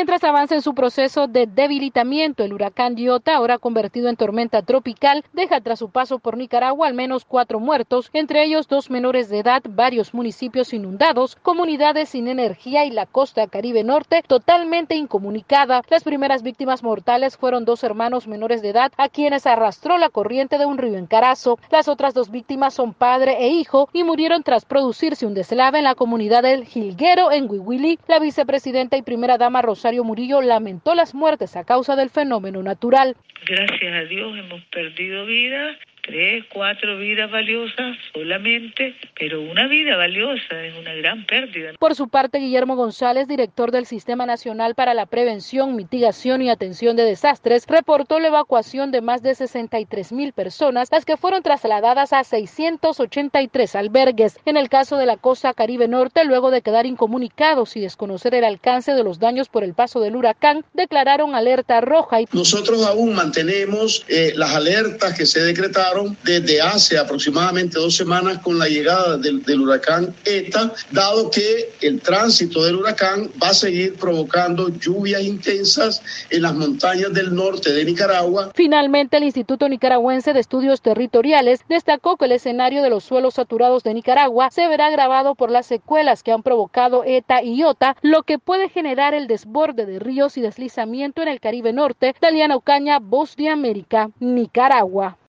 Mientras avanza en su proceso de debilitamiento, el huracán Iota, ahora convertido en tormenta tropical, deja tras su paso por Nicaragua al menos 4 muertos, entre ellos 2 menores de edad, varios municipios inundados, comunidades sin energía y la costa Caribe Norte totalmente incomunicada. Las primeras víctimas mortales fueron 2 hermanos menores de edad a quienes arrastró la corriente de un río en Carazo. Las otras 2 víctimas son padre e hijo y murieron tras producirse un deslave en la comunidad del Jilguero en Huihuili. La vicepresidenta y primera dama Rosario Murillo lamentó las muertes a causa del fenómeno natural. Gracias a Dios hemos perdido vidas, 3, 4 vidas valiosas solamente, pero una vida valiosa es una gran pérdida. Por su parte, Guillermo González, director del Sistema Nacional para la Prevención, Mitigación y Atención de Desastres, reportó la evacuación de más de 63,000 personas, las que fueron trasladadas a 683 albergues. En el caso de la costa Caribe Norte, luego de quedar incomunicados y desconocer el alcance de los daños por el paso del huracán, declararon alerta roja. Nosotros aún mantenemos las alertas que se decretaron desde hace aproximadamente 2 semanas con la llegada del huracán ETA, dado que el tránsito del huracán va a seguir provocando lluvias intensas en las montañas del norte de Nicaragua. Finalmente, el Instituto Nicaragüense de Estudios Territoriales destacó que el escenario de los suelos saturados de Nicaragua se verá agravado por las secuelas que han provocado ETA y Iota, lo que puede generar el desborde de ríos y deslizamiento en el Caribe Norte. Daliana Ocaña, Voz de América, Nicaragua.